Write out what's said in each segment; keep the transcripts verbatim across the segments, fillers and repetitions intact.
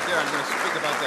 there, I'm going to speak about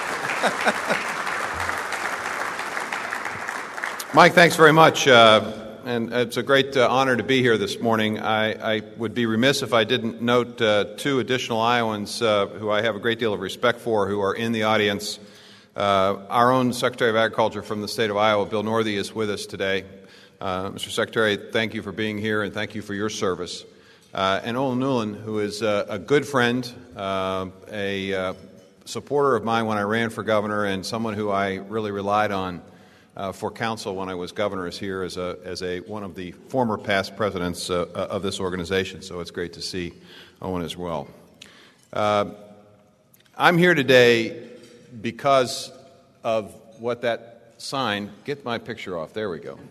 that picture. Mike, thanks very much. Uh, and it's a great uh, honor to be here this morning. I, I would be remiss if I didn't note uh, two additional Iowans uh, who I have a great deal of respect for who are in the audience. Uh, our own Secretary of Agriculture from the state of Iowa, Bill Northey, is with us today. Uh, Mister Secretary, thank you for being here and thank you for your service. Uh, and Olin Newland, who is uh, a good friend, uh, a uh, supporter of mine when I ran for governor, and someone who I really relied on uh, for counsel when I was governor, is here as a as a one of the former past presidents uh, of this organization. So it's great to see Owen as well. Uh, I'm here today because of what that sign. Get my picture off. There we go.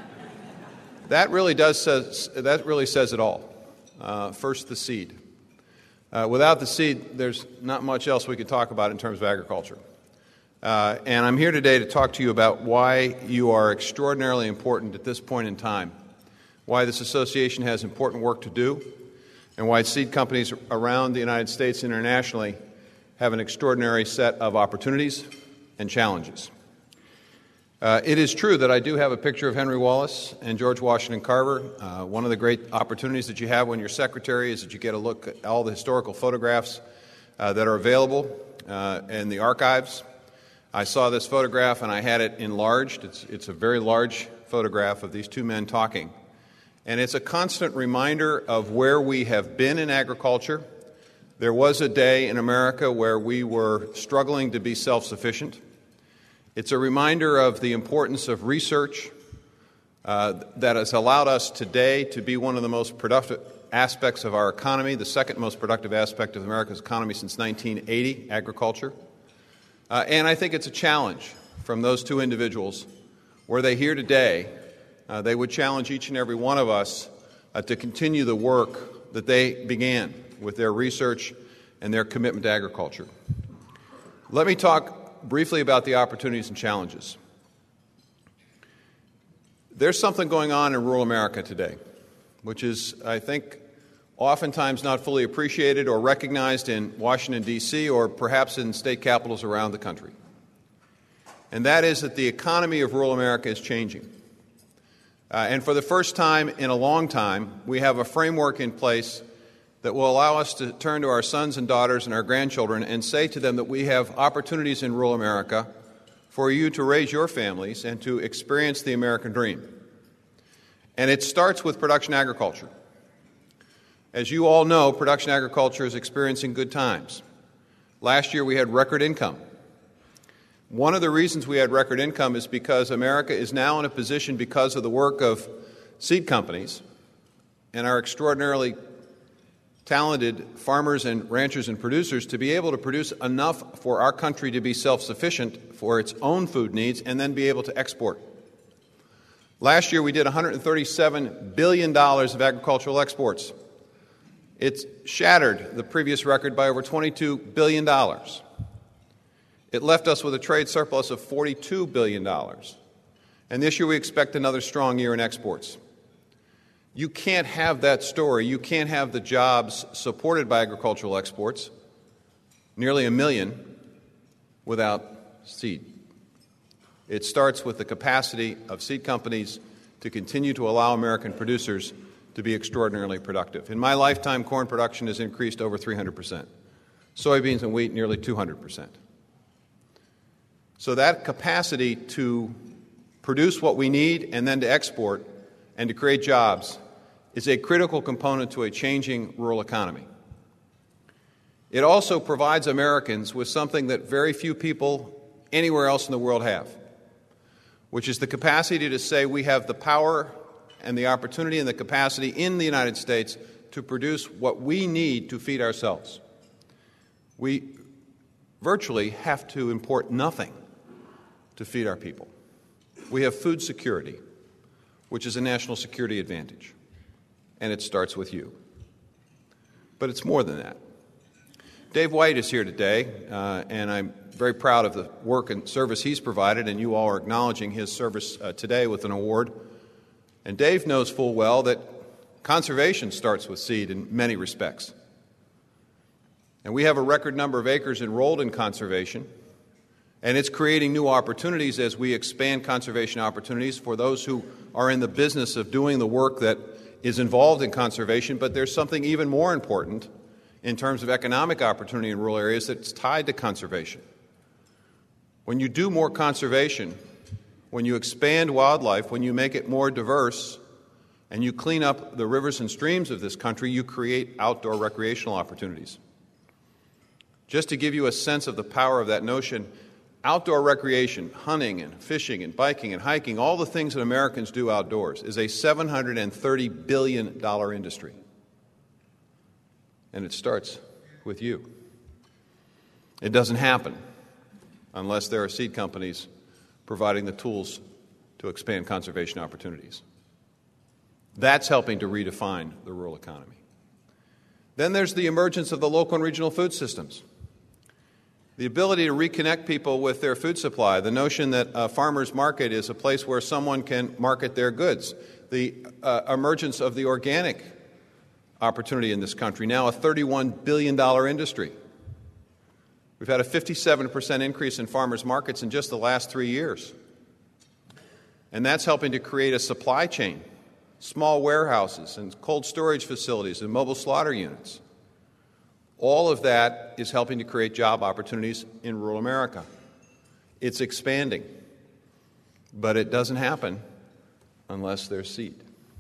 That really does says that really says it all. Uh, first, the seed. Uh, without the seed, there's not much else we could talk about in terms of agriculture. Uh, and I'm here today to talk to you about why you are extraordinarily important at this point in time, why this association has important work to do, and why seed companies around the United States and internationally have an extraordinary set of opportunities and challenges. Uh, it is true that I do have a picture of Henry Wallace and George Washington Carver. Uh, one of the great opportunities that you have when you're secretary is that you get a look at all the historical photographs uh, that are available uh, in the archives. I saw this photograph and I had it enlarged. It's, it's a very large photograph of these two men talking. And it's a constant reminder of where we have been in agriculture. There was a day in America where we were struggling to be self-sufficient. It's a reminder of the importance of research uh, that has allowed us today to be one of the most productive aspects of our economy, the second most productive aspect of America's economy since nineteen eighty, agriculture. Uh, and I think it's a challenge from those two individuals. Were they here today, uh, they would challenge each and every one of us uh, to continue the work that they began with their research and their commitment to agriculture. Let me talk briefly about the opportunities and challenges. There's something going on in rural America today, which is, I think, oftentimes not fully appreciated or recognized in Washington, D C, or perhaps in state capitals around the country. And that is that the economy of rural America is changing. Uh, and for the first time in a long time, we have a framework in place that will allow us to turn to our sons and daughters and our grandchildren and say to them that we have opportunities in rural America for you to raise your families and to experience the American dream. And it starts with production agriculture. As you all know, production agriculture is experiencing good times. Last year we had record income. One of the reasons we had record income is because America is now in a position, because of the work of seed companies and our extraordinarily talented farmers and ranchers and producers, to be able to produce enough for our country to be self-sufficient for its own food needs and then be able to export. Last year we did one hundred thirty-seven billion dollars of agricultural exports. It's shattered the previous record by over twenty-two billion dollars. It left us with a trade surplus of forty-two billion dollars. And this year we expect another strong year in exports. You can't have that story. You can't have the jobs supported by agricultural exports, nearly a million, without seed. It starts with the capacity of seed companies to continue to allow American producers to be extraordinarily productive. In my lifetime, corn production has increased over three hundred percent. Soybeans and wheat nearly two hundred percent. So that capacity to produce what we need and then to export and to create jobs is a critical component to a changing rural economy. It also provides Americans with something that very few people anywhere else in the world have, which is the capacity to say we have the power and the opportunity and the capacity in the United States to produce what we need to feed ourselves. We virtually have to import nothing to feed our people. We have food security, which is a national security advantage, and it starts with you. But it's more than that. Dave White is here today, uh, and I'm very proud of the work and service he's provided, and you all are acknowledging his service uh, today with an award. And Dave knows full well that conservation starts with seed in many respects. And we have a record number of acres enrolled in conservation, and it's creating new opportunities as we expand conservation opportunities for those who are in the business of doing the work that is involved in conservation. But there's something even more important in terms of economic opportunity in rural areas that's tied to conservation. When you do more conservation, when you expand wildlife, when you make it more diverse, and you clean up the rivers and streams of this country, you create outdoor recreational opportunities. Just to give you a sense of the power of that notion, outdoor recreation, hunting and fishing and biking and hiking, all the things that Americans do outdoors, is a seven hundred thirty billion dollars industry. And it starts with you. It doesn't happen unless there are seed companies providing the tools to expand conservation opportunities. That's helping to redefine the rural economy. Then there's the emergence of the local and regional food systems. The ability to reconnect people with their food supply, the notion that a farmer's market is a place where someone can market their goods, the uh, emergence of the organic opportunity in this country, now a thirty-one billion dollars industry. We've had a fifty-seven percent increase in farmers' markets in just the last three years. And that's helping to create a supply chain, small warehouses and cold storage facilities and mobile slaughter units. All of that is helping to create job opportunities in rural America. It's expanding, but it doesn't happen unless there's seed.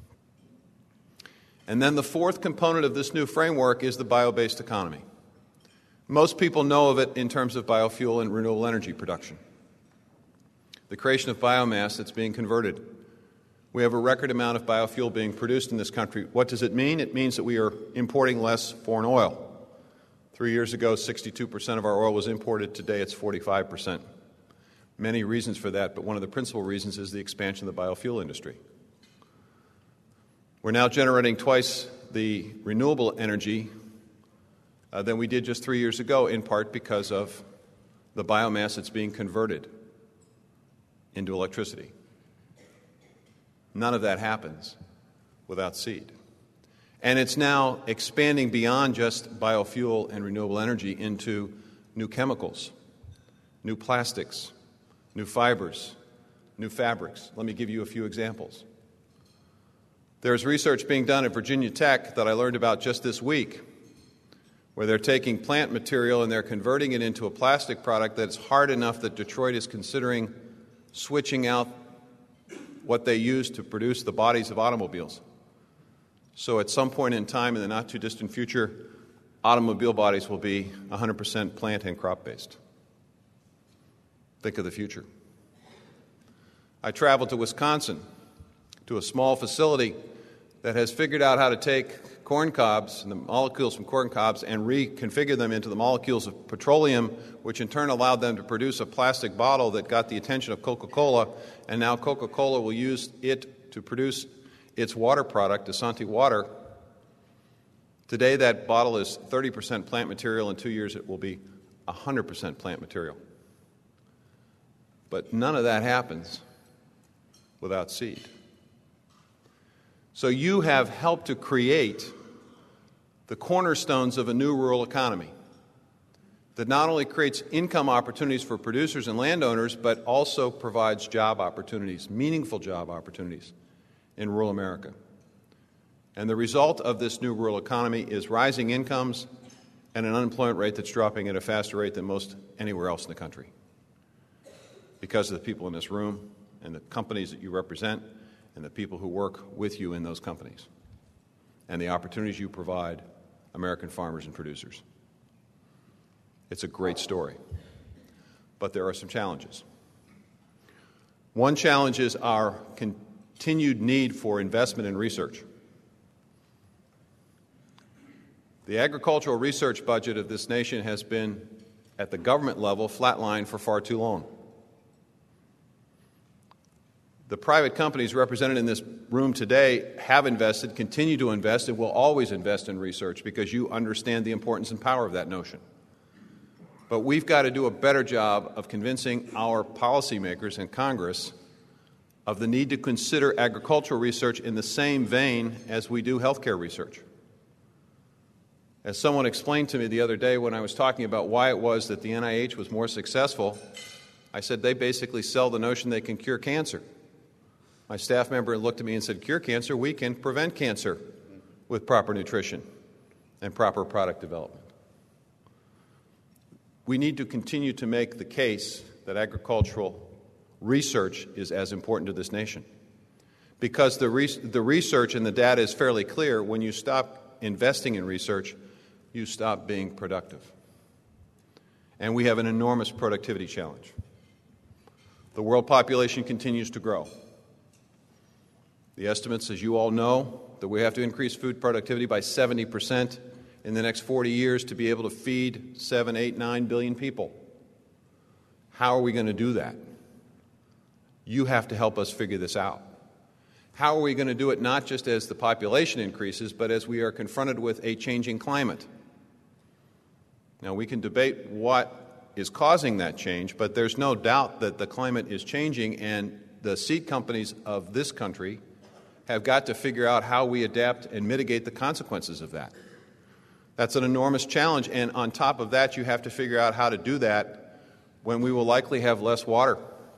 And then the fourth component of this new framework is the bio-based economy. Most people know of it in terms of biofuel and renewable energy production. The creation of biomass that's being converted. We have a record amount of biofuel being produced in this country. What does it mean? It means that we are importing less foreign oil. Three years ago, sixty-two percent of our oil was imported. Today, it's forty-five percent. Many reasons for that, but one of the principal reasons is the expansion of the biofuel industry. We're now generating twice the renewable energy uh, than we did just three years ago, in part because of the biomass that's being converted into electricity. None of that happens without seed. And it's now expanding beyond just biofuel and renewable energy into new chemicals, new plastics, new fibers, new fabrics. Let me give you a few examples. There's research being done at Virginia Tech that I learned about just this week, where they're taking plant material and they're converting it into a plastic product that's hard enough that Detroit is considering switching out what they use to produce the bodies of automobiles. So at some point in time in the not-too-distant future, automobile bodies will be one hundred percent plant and crop-based. Think of the future. I traveled to Wisconsin, to a small facility that has figured out how to take corn cobs and the molecules from corn cobs and reconfigure them into the molecules of petroleum, which in turn allowed them to produce a plastic bottle that got the attention of Coca-Cola, and now Coca-Cola will use it to produce its water product, Asante Water. Today, that bottle is thirty percent plant material. In two years, it will be one hundred percent plant material. But none of that happens without seed. So you have helped to create the cornerstones of a new rural economy that not only creates income opportunities for producers and landowners, but also provides job opportunities, meaningful job opportunities in rural America. And the result of this new rural economy is rising incomes and an unemployment rate that's dropping at a faster rate than most anywhere else in the country, because of the people in this room and the companies that you represent and the people who work with you in those companies and the opportunities you provide American farmers and producers. It's a great story, but there are some challenges. One challenge is our continued need for investment in research. The agricultural research budget of this nation has been, at the government level, flatlined for far too long. The private companies represented in this room today have invested, continue to invest, and will always invest in research because you understand the importance and power of that notion. But we've got to do a better job of convincing our policymakers in Congress of the need to consider agricultural research in the same vein as we do healthcare research. As someone explained to me the other day when I was talking about why it was that the N I H was more successful, I said they basically sell the notion they can cure cancer. My staff member looked at me and said, cure cancer? We can prevent cancer with proper nutrition and proper product development. We need to continue to make the case that agricultural research is as important to this nation. Because the, re- the research and the data is fairly clear, when you stop investing in research, you stop being productive. And we have an enormous productivity challenge. The world population continues to grow. The estimates, as you all know, that we have to increase food productivity by seventy percent in the next forty years to be able to feed seven, eight, nine billion people. How are we going to do that? You have to help us figure this out. How are we going to do it not just as the population increases, but as we are confronted with a changing climate? Now, we can debate what is causing that change, but there's no doubt that the climate is changing, and the seed companies of this country have got to figure out how we adapt and mitigate the consequences of that. That's an enormous challenge, and on top of that, you have to figure out how to do that when we will likely have less water.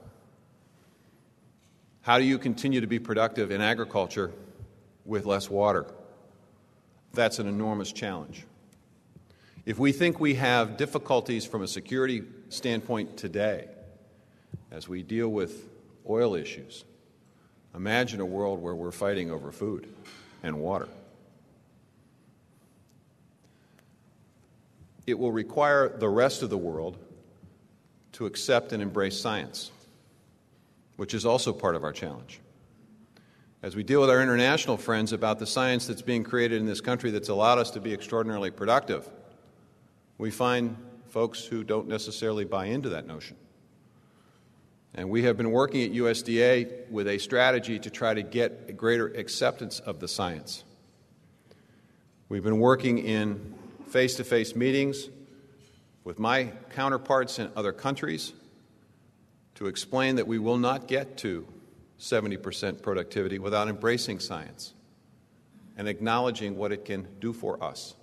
How do you continue to be productive in agriculture with less water? That's an enormous challenge. If we think we have difficulties from a security standpoint today, as we deal with oil issues, imagine a world where we're fighting over food and water. It will require the rest of the world to accept and embrace science, which is also part of our challenge. As we deal with our international friends about the science that's being created in this country that's allowed us to be extraordinarily productive, we find folks who don't necessarily buy into that notion. And we have been working at U S D A with a strategy to try to get a greater acceptance of the science. We've been working in face-to-face meetings with my counterparts in other countries to explain that we will not get to seventy percent productivity without embracing science and acknowledging what it can do for us.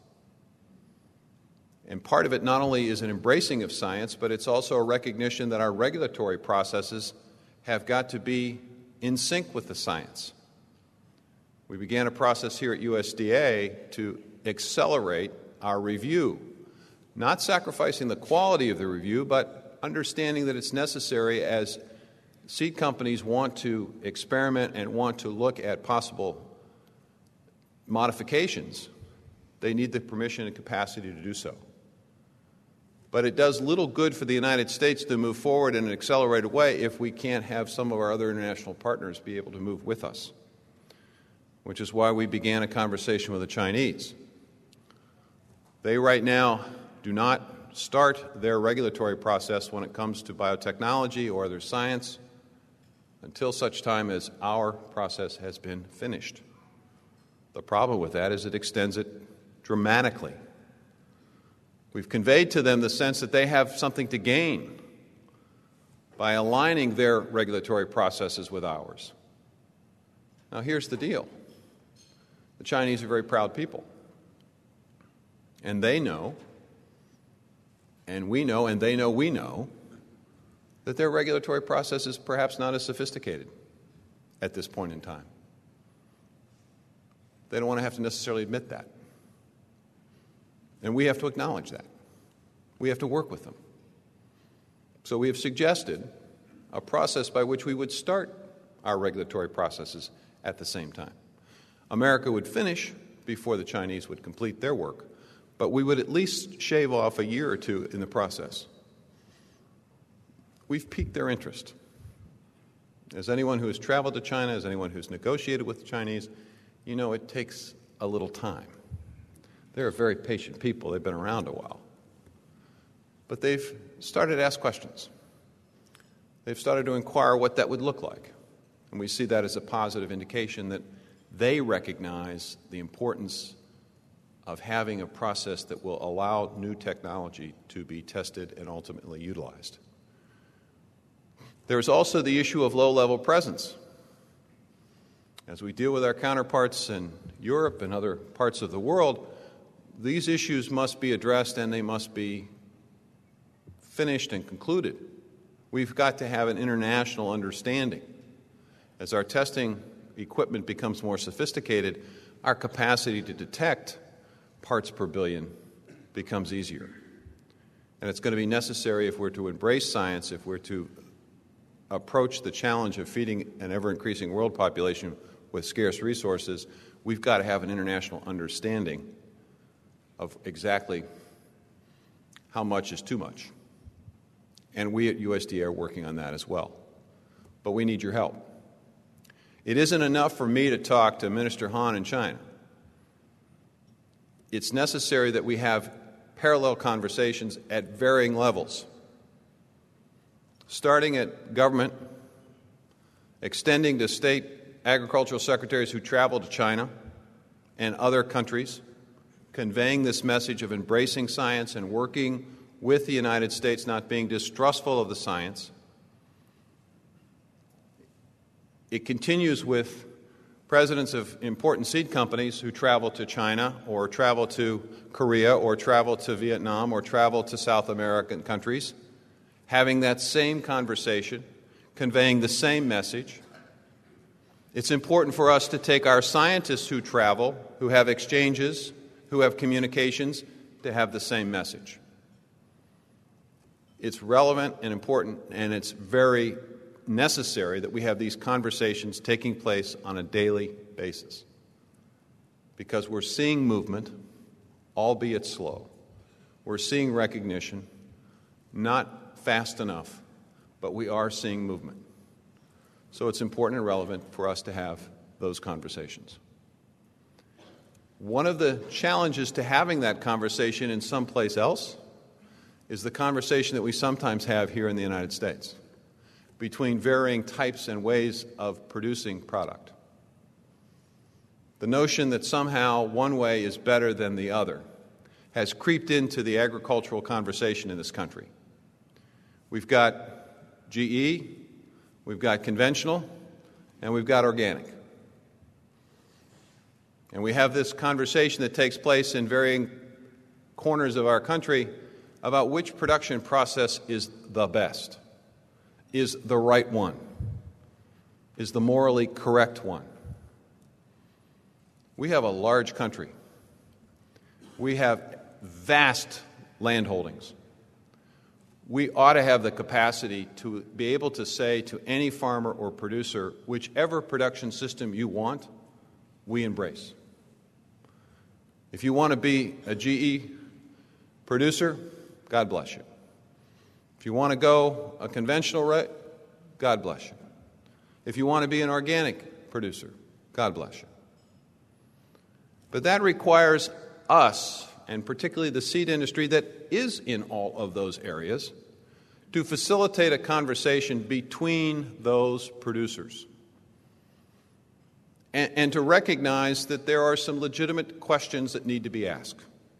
And part of it not only is an embracing of science, but it's also a recognition that our regulatory processes have got to be in sync with the science. We began a process here at U S D A to accelerate our review, not sacrificing the quality of the review, but understanding that it's necessary as seed companies want to experiment and want to look at possible modifications. They need the permission and capacity to do so. But it does little good for the United States to move forward in an accelerated way if we can't have some of our other international partners be able to move with us, which is why we began a conversation with the Chinese. They right now do not start their regulatory process when it comes to biotechnology or other science until such time as our process has been finished. The problem with that is it extends it dramatically. We've conveyed to them the sense that they have something to gain by aligning their regulatory processes with ours. Now, here's the deal. The Chinese are very proud people. And they know, and we know, and they know we know, that their regulatory process is perhaps not as sophisticated at this point in time. They don't want to have to necessarily admit that. And we have to acknowledge that. We have to work with them. So we have suggested a process by which we would start our regulatory processes at the same time. America would finish before the Chinese would complete their work, but we would at least shave off a year or two in the process. We've piqued their interest. As anyone who has traveled to China, as anyone who's negotiated with the Chinese, you know it takes a little time. They're very patient people. They've been around a while. But they've started to ask questions. They've started to inquire what that would look like. And we see that as a positive indication that they recognize the importance of having a process that will allow new technology to be tested and ultimately utilized. There's also the issue of low-level presence. As we deal with our counterparts in Europe and other parts of the world, these issues must be addressed and they must be finished and concluded. We've got to have an international understanding. As our testing equipment becomes more sophisticated, our capacity to detect parts per billion becomes easier. And it's going to be necessary if we're to embrace science, if we're to approach the challenge of feeding an ever-increasing world population with scarce resources, we've got to have an international understanding of exactly how much is too much. And we at U S D A are working on that as well. But we need your help. It isn't enough for me to talk to Minister Han in China. It's necessary that we have parallel conversations at varying levels, starting at government, extending to state agricultural secretaries who travel to China and other countries, conveying this message of embracing science and working with the United States, not being distrustful of the science. It continues with presidents of important seed companies who travel to China or travel to Korea or travel to Vietnam or travel to South American countries, having that same conversation, conveying the same message. It's important for us to take our scientists who travel, who have exchanges, who have communications, to have the same message. It's relevant and important, and it's very necessary that we have these conversations taking place on a daily basis, because we're seeing movement, albeit slow. We're seeing recognition, not fast enough, but we are seeing movement. So it's important and relevant for us to have those conversations. One of the challenges to having that conversation in someplace else is the conversation that we sometimes have here in the United States between varying types and ways of producing product. The notion that somehow one way is better than the other has creeped into the agricultural conversation in this country. We've got G E, we've got conventional, and we've got organic. And we have this conversation that takes place in varying corners of our country about which production process is the best, is the right one, is the morally correct one. We have a large country. We have vast land holdings. We ought to have the capacity to be able to say to any farmer or producer, whichever production system you want, we embrace. If you want to be a G E producer, God bless you. If you want to go a conventional route, God bless you. If you want to be an organic producer, God bless you. But that requires us, and particularly the seed industry that is in all of those areas, to facilitate a conversation between those producers. And, and to recognize that there are some legitimate questions that need to be asked.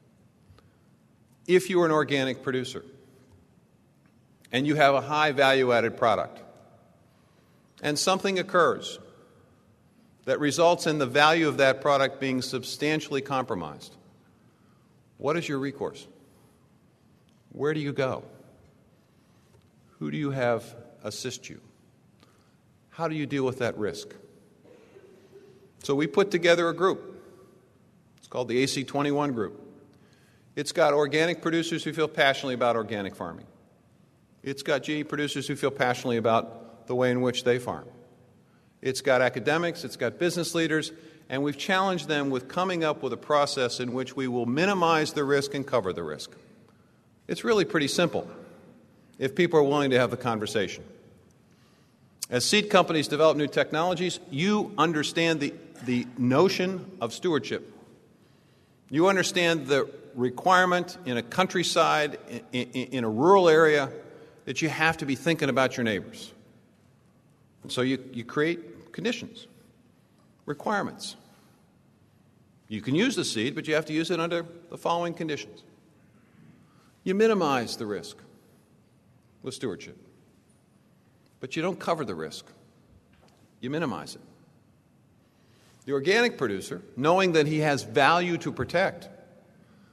If you're an organic producer and you have a high value-added product and something occurs that results in the value of that product being substantially compromised, what is your recourse? Where do you go? Who do you have assist you? How do you deal with that risk? So we put together a group. It's called the A C twenty-one group. It's got organic producers who feel passionately about organic farming. It's got G E producers who feel passionately about the way in which they farm. It's got academics, it's got business leaders, and we've challenged them with coming up with a process in which we will minimize the risk and cover the risk. It's really pretty simple if people are willing to have the conversation. As seed companies develop new technologies, you understand the, the notion of stewardship. You understand the requirement in a countryside, in, in, in a rural area, that you have to be thinking about your neighbors. And so you, you create conditions, requirements. You can use the seed, but you have to use it under the following conditions. You minimize the risk with stewardship, but you don't cover the risk. You minimize it. The organic producer, knowing that he has value to protect,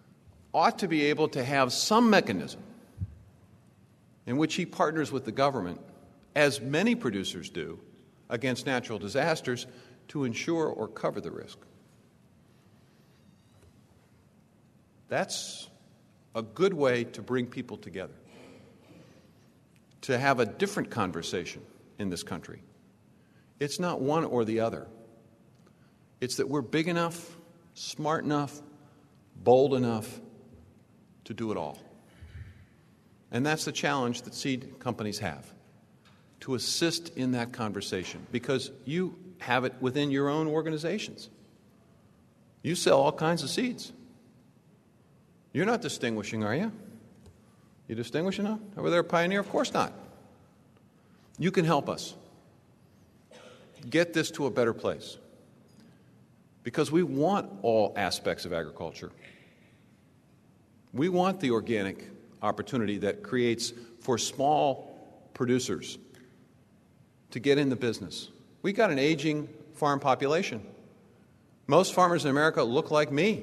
ought to be able to have some mechanism in which he partners with the government, as many producers do, against natural disasters to insure or cover the risk. That's a good way to bring people together, to have a different conversation in this country. It's not one or the other. It's that we're big enough, smart enough, bold enough to do it all. And that's the challenge that seed companies have, to assist in that conversation, because you have it within your own organizations. You sell all kinds of seeds. You're not distinguishing, are you? You distinguishing now? Over there, Pioneer? Of course not. You can help us get this to a better place, because we want all aspects of agriculture. We want the organic opportunity that creates for small producers to get in the business. We've got an aging farm population. Most farmers in America look like me,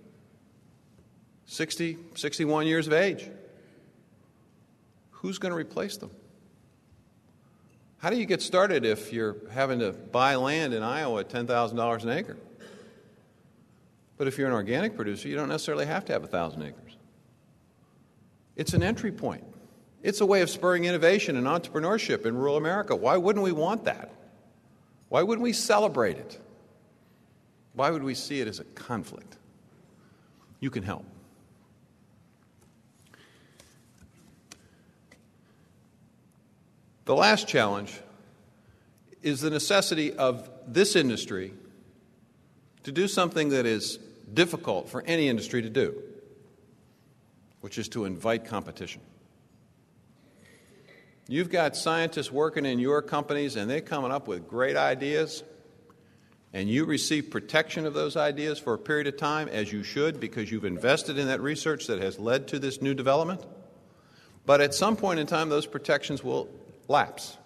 sixty, sixty-one years of age. Who's going to replace them? How do you get started if you're having to buy land in Iowa at ten thousand dollars an acre? But if you're an organic producer, you don't necessarily have to have one thousand acres. It's an entry point. It's a way of spurring innovation and entrepreneurship in rural America. Why wouldn't we want that? Why wouldn't we celebrate it? Why would we see it as a conflict? You can help. The last challenge is the necessity of this industry to do something that is difficult for any industry to do, which is to invite competition. You've got scientists working in your companies, and they're coming up with great ideas, and you receive protection of those ideas for a period of time, as you should, because you've invested in that research that has led to this new development. But at some point in time, those protections will lapse,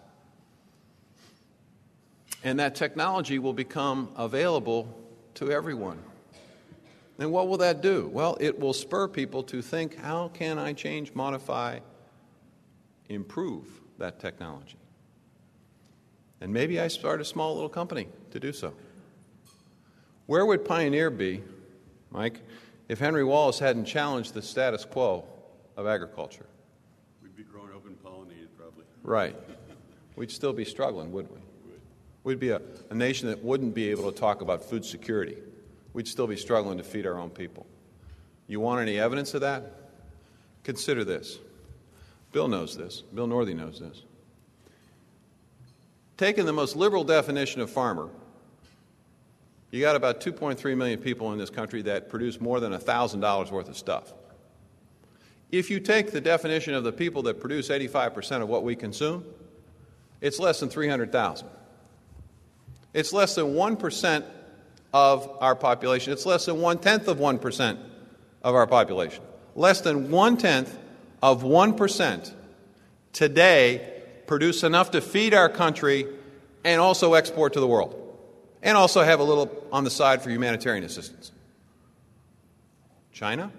and that technology will become available to everyone. And what will that do? Well, it will spur people to think, how can I change, modify, improve that technology? And maybe I start a small little company to do so. Where would Pioneer be, Mike, if Henry Wallace hadn't challenged the status quo of agriculture? We'd be growing open pollinated, probably. Right. We'd still be struggling, wouldn't we? We would. We'd be a, a nation that wouldn't be able to talk about food security. We'd still be struggling to feed our own people. You want any evidence of that? Consider this. Bill knows this. Bill Northey knows this. Taking the most liberal definition of farmer, you got about two point three million people in this country that produce more than one thousand dollars worth of stuff. If you take the definition of the people that produce eighty-five percent of what we consume, it's less than three hundred thousand. It's less than one percent of our population. It's less than one-tenth of one percent of our population. Less than one-tenth of one percent today produce enough to feed our country and also export to the world, and also have a little on the side for humanitarian assistance. China,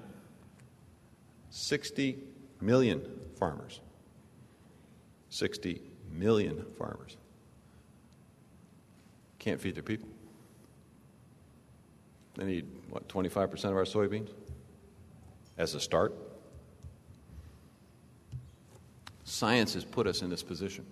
sixty million farmers. sixty million farmers. Can't feed their people. They need, what, twenty-five percent of our soybeans as a start? Science has put us in this position.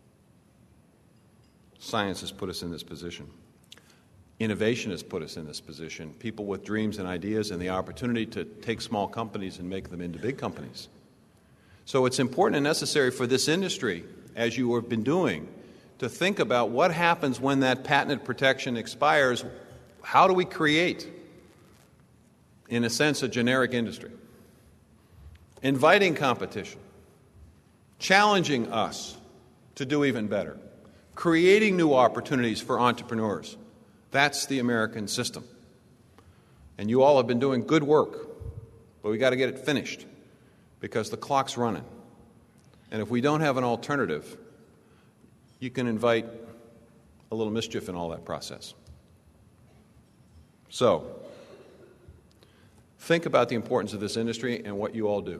Science has put us in this position. Innovation has put us in this position. People with dreams and ideas and the opportunity to take small companies and make them into big companies. So it's important and necessary for this industry, as you have been doing, to think about what happens when that patent protection expires. How do we create, in a sense, a generic industry? Inviting competition, challenging us to do even better, creating new opportunities for entrepreneurs. That's the American system. And you all have been doing good work, but we've got to get it finished because the clock's running. And if we don't have an alternative, you can invite a little mischief in all that process. So, think about the importance of this industry and what you all do.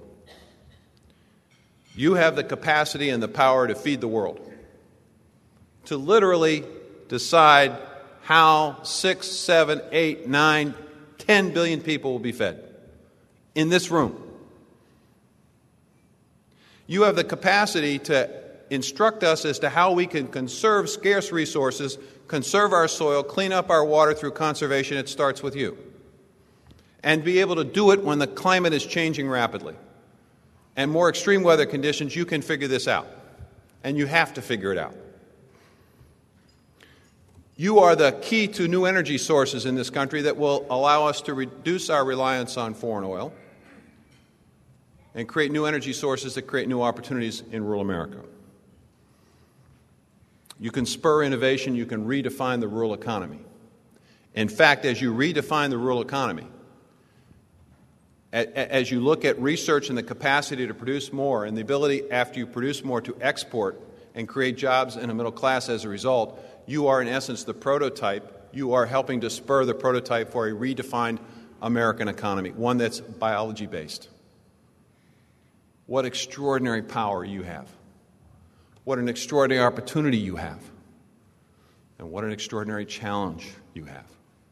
You have the capacity and the power to feed the world, to literally decide how six, seven, eight, nine, ten billion people will be fed in this room. You have the capacity to instruct us as to how we can conserve scarce resources, conserve our soil, clean up our water through conservation. It starts with you. And be able to do it when the climate is changing rapidly. And more extreme weather conditions, you can figure this out. And you have to figure it out. You are the key to new energy sources in this country that will allow us to reduce our reliance on foreign oil and create new energy sources that create new opportunities in rural America. You can spur innovation. You can redefine the rural economy. In fact, as you redefine the rural economy, as you look at research and the capacity to produce more and the ability, after you produce more, to export and create jobs in a middle class as a result, you are, in essence, the prototype. You are helping to spur the prototype for a redefined American economy, one that's biology-based. What extraordinary power you have. What an extraordinary opportunity you have. And what an extraordinary challenge you have.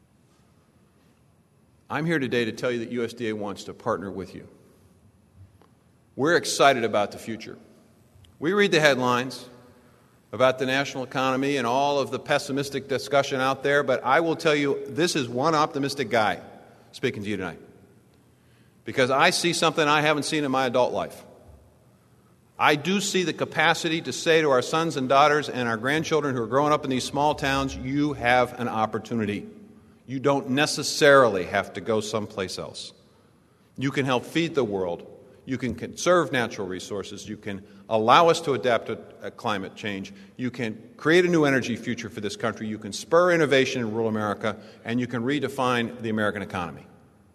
I'm here today to tell you that U S D A wants to partner with you. We're excited about the future. We read the headlines about the national economy and all of the pessimistic discussion out there, but I will tell you, this is one optimistic guy speaking to you tonight. Because I see something I haven't seen in my adult life. I do see the capacity to say to our sons and daughters and our grandchildren who are growing up in these small towns, you have an opportunity. You don't necessarily have to go someplace else. You can help feed the world. You can conserve natural resources. You can allow us to adapt to uh, climate change. You can create a new energy future for this country. You can spur innovation in rural America, and you can redefine the American economy.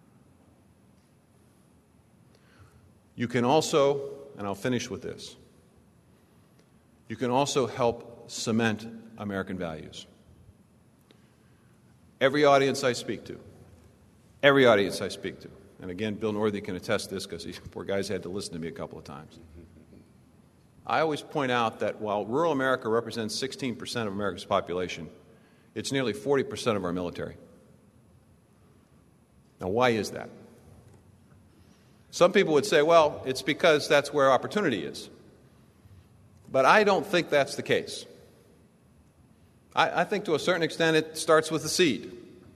You can also, and I'll finish with this, you can also help cement American values. Every audience I speak to, every audience I speak to, and again, Bill Northey can attest to this because these poor guys had to listen to me a couple of times. I always point out that while rural America represents sixteen percent of America's population, it's nearly forty percent of our military. Now, why is that? Some people would say, well, it's because that's where opportunity is. But I don't think that's the case. I, I think to a certain extent it starts with the seed.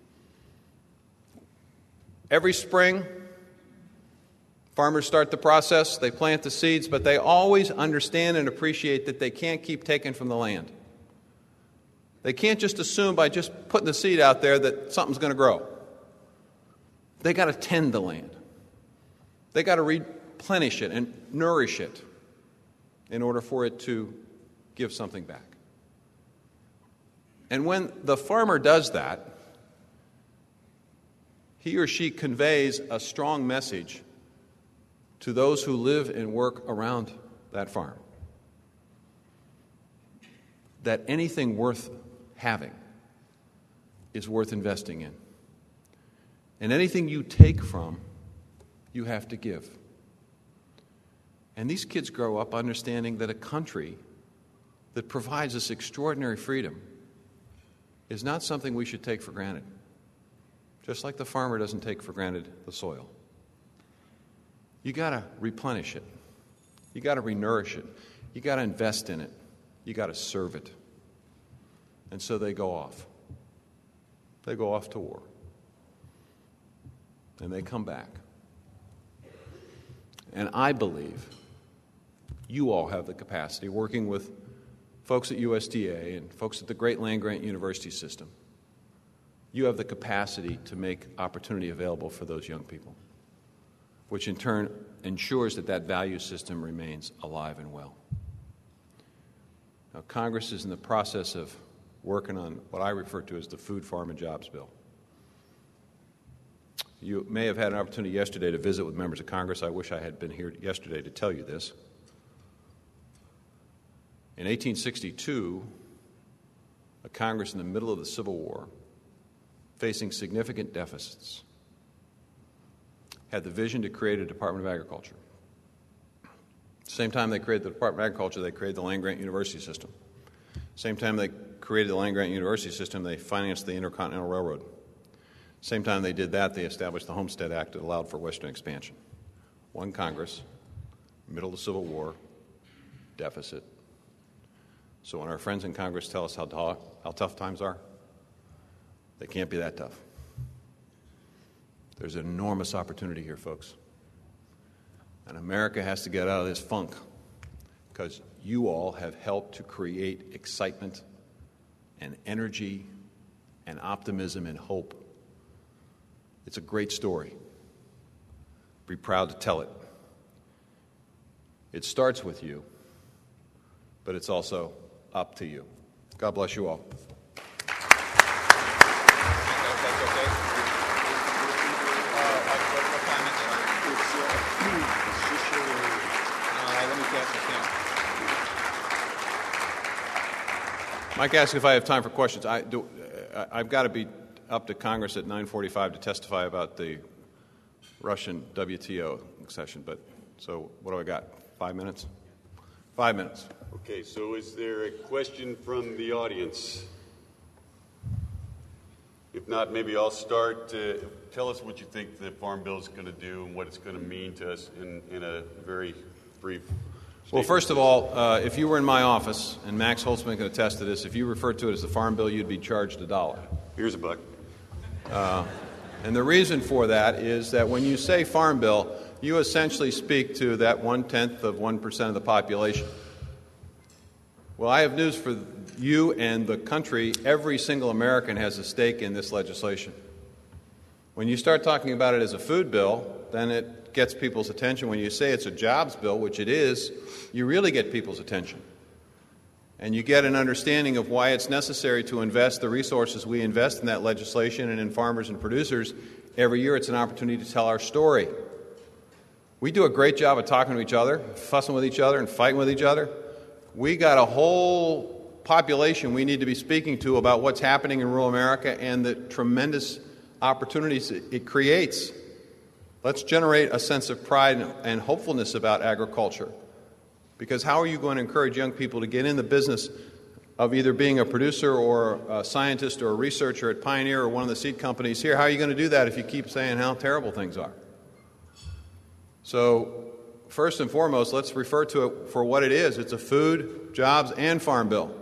Every spring, farmers start the process, they plant the seeds, but they always understand and appreciate that they can't keep taking from the land. They can't just assume by just putting the seed out there that something's going to grow. They got to tend the land. They got to replenish it and nourish it in order for it to give something back. And when the farmer does that, he or she conveys a strong message to those who live and work around that farm that anything worth having is worth investing in. And anything you take from, you have to give. And these kids grow up understanding that a country that provides this extraordinary freedom is not something we should take for granted. Just like the farmer doesn't take for granted the soil. You got to replenish it. You got to renourish it. You got to invest in it. You got to serve it. And so they go off. They go off to war. And they come back. And I believe you all have the capacity, working with folks at U S D A and folks at the Great Land Grant University System, you have the capacity to make opportunity available for those young people, which in turn ensures that that value system remains alive and well. Now, Congress is in the process of working on what I refer to as the Food, Farm, and Jobs Bill. You may have had an opportunity yesterday to visit with members of Congress. I wish I had been here yesterday to tell you this. In eighteen sixty-two, a Congress in the middle of the Civil War, facing significant deficits, had the vision to create a Department of Agriculture. At the same time they created the Department of Agriculture, they created the land-grant university system. Same time they created the land-grant university system, they financed the Intercontinental Railroad. Same time they did that, they established the Homestead Act that allowed for Western expansion. One Congress, middle of the Civil War, deficit. So when our friends in Congress tell us how, t- how tough times are, they can't be that tough. There's an enormous opportunity here, folks. And America has to get out of this funk because you all have helped to create excitement and energy and optimism and hope. It's a great story. Be proud to tell it. It starts with you, but it's also up to you. God bless you all. Mike asked if I have time for questions. I do, I've got to be up to Congress at nine forty-five to testify about the Russian W T O accession. But so what do I got? Five minutes? Five minutes. Okay, so is there a question from the audience? If not, maybe I'll start. Uh, tell us what you think the Farm Bill is going to do and what it's going to mean to us in, in a very brief statement. Well, first of all, uh, if you were in my office, and Max Holtzman can attest to this, if you referred to it as the Farm Bill, you'd be charged a dollar. Here's a buck. Uh, and the reason for that is that when you say Farm Bill, you essentially speak to that one-tenth of one percent of the population. Well, I have news for you and the country. Every single American has a stake in this legislation. When you start talking about it as a food bill, then it gets people's attention. When you say it's a jobs bill, which it is, you really get people's attention. And you get an understanding of why it's necessary to invest the resources we invest in that legislation and in farmers and producers. Every year it's an opportunity to tell our story. We do a great job of talking to each other, fussing with each other, and fighting with each other. We got a whole population we need to be speaking to about what's happening in rural America and the tremendous opportunities it creates. Let's generate a sense of pride and hopefulness about agriculture. Because how are you going to encourage young people to get in the business of either being a producer or a scientist or a researcher at Pioneer or one of the seed companies here? How are you going to do that if you keep saying how terrible things are? So, first and foremost, let's refer to it for what it is. It's a food, jobs, and farm bill.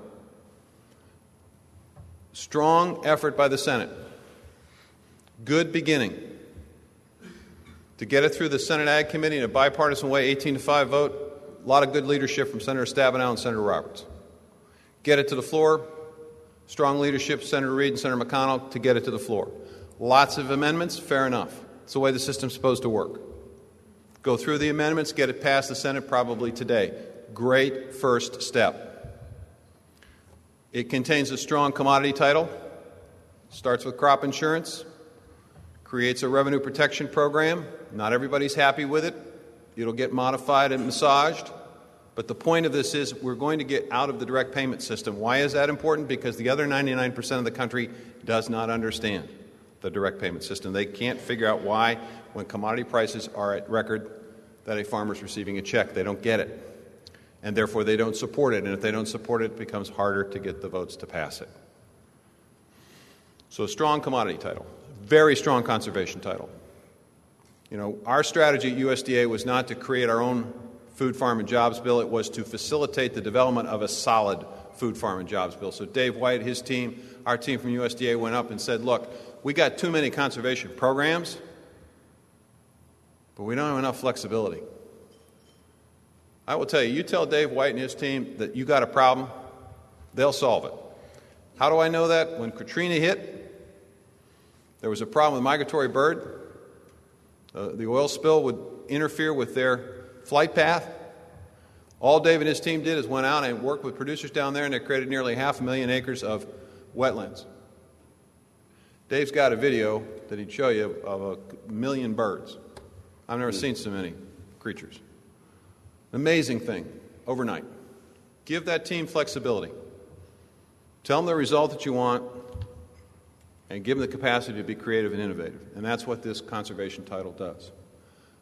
Strong effort by the Senate. Good beginning. To get it through the Senate Ag Committee in a bipartisan way, eighteen to five vote. A lot of good leadership from Senator Stabenow and Senator Roberts. Get it to the floor. Strong leadership, Senator Reid and Senator McConnell, to get it to the floor. Lots of amendments, fair enough. It's the way the system's supposed to work. Go through the amendments, get it past the Senate probably today. Great first step. It contains a strong commodity title. Starts with crop insurance. Creates a revenue protection program. Not everybody's happy with it. It'll get modified and massaged. But the point of this is we're going to get out of the direct payment system. Why is that important? Because the other ninety-nine percent of the country does not understand the direct payment system. They can't figure out why, when commodity prices are at record, that a farmer's receiving a check. They don't get it. And therefore they don't support it. And if they don't support it, it becomes harder to get the votes to pass it. So a strong commodity title. Very strong conservation title. You know, our strategy at U S D A was not to create our own food, farm, and jobs bill. It was to facilitate the development of a solid food, farm, and jobs bill. So Dave White, his team, our team from U S D A went up and said, look, we got too many conservation programs, but we don't have enough flexibility. I will tell you, you tell Dave White and his team that you got a problem, they'll solve it. How do I know that? When Katrina hit, there was a problem with migratory bird. Uh, the oil spill would interfere with their flight path. All Dave and his team did is went out and worked with producers down there, and they created nearly half a million acres of wetlands. Dave's got a video that he'd show you of a million birds. I've never seen so many creatures. Amazing thing, overnight. Give that team flexibility. Tell them the result that you want, and give them the capacity to be creative and innovative. And that's what this conservation title does.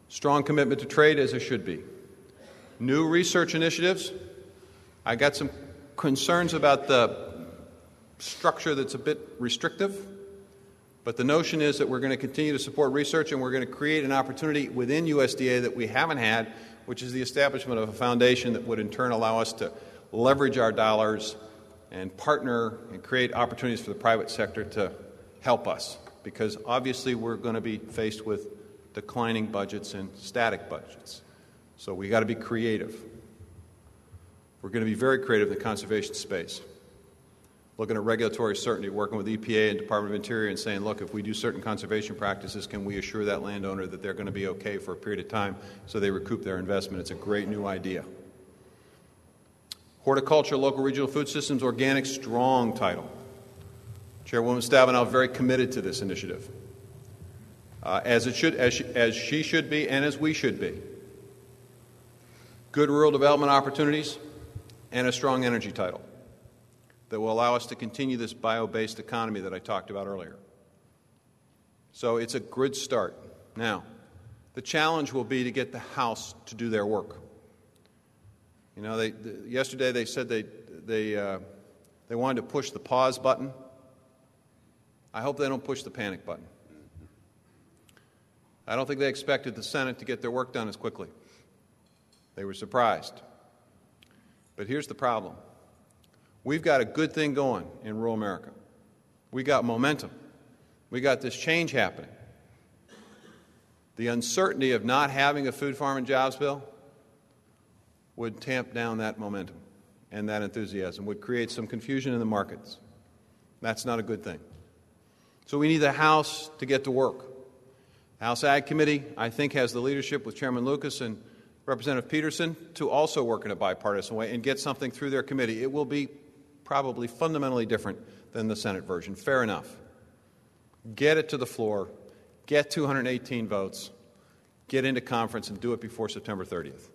Strong commitment to trade, as there should be. New research initiatives. I got some concerns about the structure that's a bit restrictive, but the notion is that we're going to continue to support research and we're going to create an opportunity within U S D A that we haven't had, which is the establishment of a foundation that would in turn allow us to leverage our dollars and partner and create opportunities for the private sector to help us, because obviously we're going to be faced with declining budgets and static budgets. So we got to be creative. We're going to be very creative in the conservation space, looking at regulatory certainty, working with E P A and Department of Interior and saying, look, if we do certain conservation practices, can we assure that landowner that they're going to be okay for a period of time so they recoup their investment? It's a great new idea. Horticulture, Local Regional Food Systems, Organic, Strong title. Chairwoman Stabenow very committed to this initiative, uh, as it should, as she, as she should be, and as we should be. Good rural development opportunities and a strong energy title that will allow us to continue this bio-based economy that I talked about earlier. So it's a good start. Now, the challenge will be to get the House to do their work. You know, they, the, yesterday they said they, they, uh, they wanted to push the pause button. I hope they don't push the panic button. I don't think they expected the Senate to get their work done as quickly. They were surprised. But here's the problem. We've got a good thing going in rural America. We got momentum. We got this change happening. The uncertainty of not having a food, farm, and jobs bill would tamp down that momentum and that enthusiasm, would create some confusion in the markets. That's not a good thing. So we need the House to get to work. The House Ag Committee, I think, has the leadership with Chairman Lucas and Representative Peterson to also work in a bipartisan way and get something through their committee. It will be probably fundamentally different than the Senate version. Fair enough. Get it to the floor, get two hundred eighteen votes, get into conference, and do it before September thirtieth.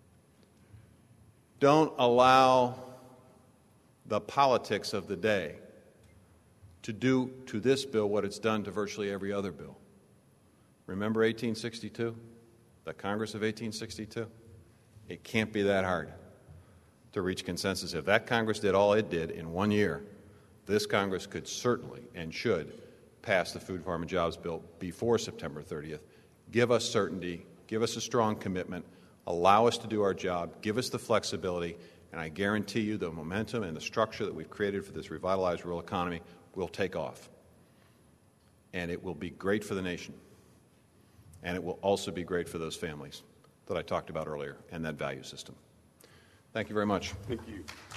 Don't allow the politics of the day to do to this bill what it's done to virtually every other bill. Remember eighteen sixty-two? The Congress of eighteen sixty-two? It can't be that hard to reach consensus. If that Congress did all it did in one year, this Congress could certainly and should pass the Food, Farm, and Jobs bill before September thirtieth. Give us certainty, give us a strong commitment, allow us to do our job, give us the flexibility, and I guarantee you the momentum and the structure that we've created for this revitalized rural economy will take off. And it will be great for the nation. And it will also be great for those families that I talked about earlier and that value system. Thank you very much. Thank you.